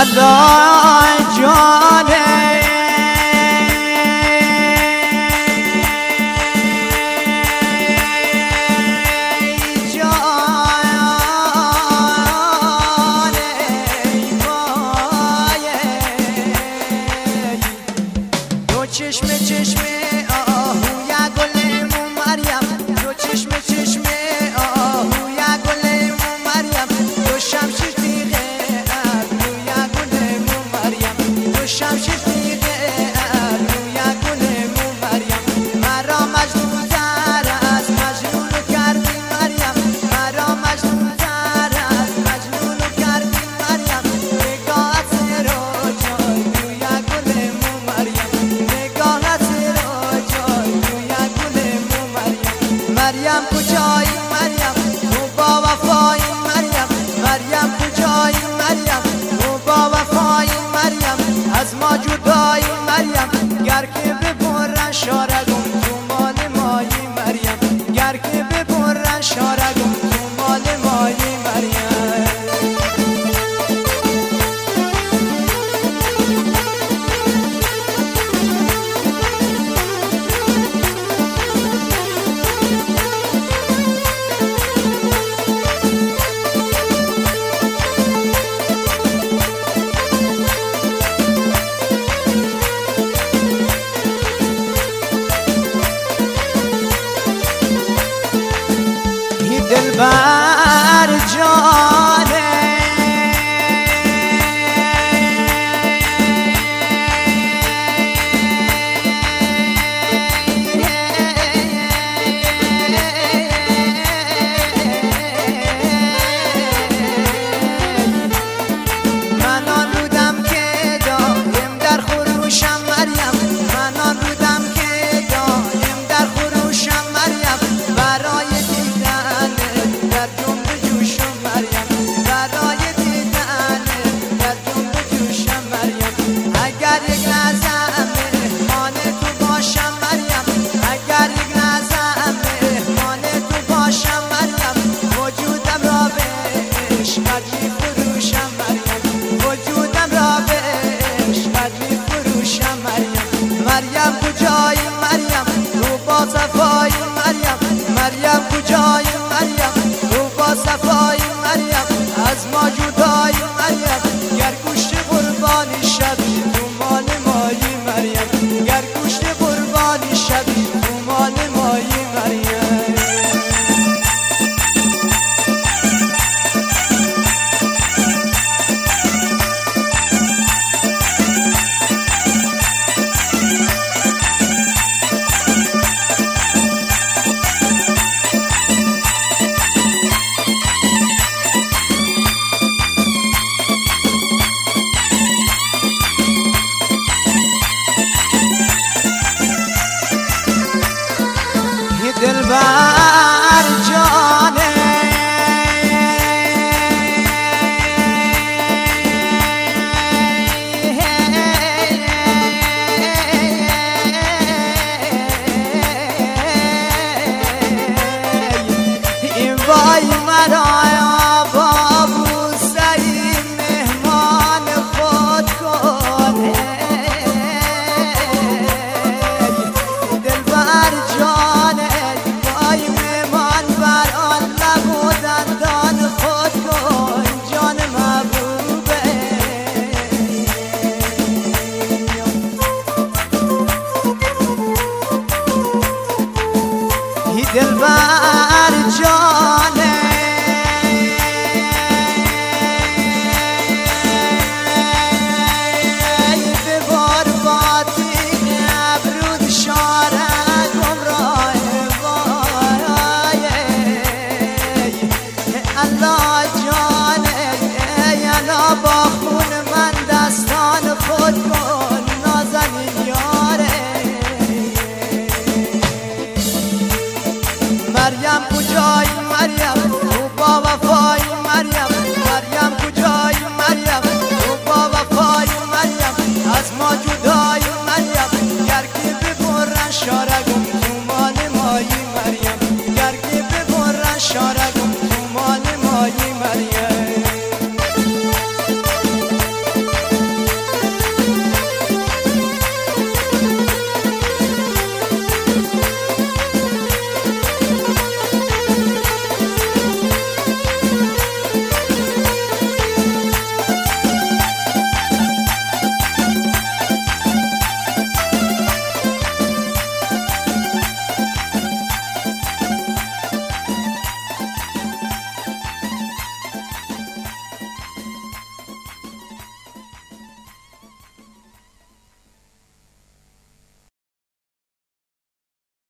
الله جانه چشمه چشمه آهو یا گلمو مریم تو چشمه چشمه آهو یا گلمو مریم تو شمشیر تیغه ابرو یا گلمو مریم تو شمشیر تیغه ابرو یا گلمو مریم مرا مجنون تر از مجنون کردی مریم مرا مجنون تر از مجنون کردی مریم نگاهت رو جای تو یا گلمو مریم مریم کجایی مریم تو با وفایی مریم مریم کجایی مریم تو با وفایی مریم از ما جدایی مریم گر که ببرن شارگم تو مال مایی مریم گر که ببرن شارگم تو مال مایی مریم دلبر جانه من آن بودم که دایم در خروشم مریم من آن بودم که دایم در خروشم مریم برای مریم کجایی مریم رو با صفایی مریم مریم کجایی مریم رو با صفایی مریم از ما جدایی مریم گر گوشت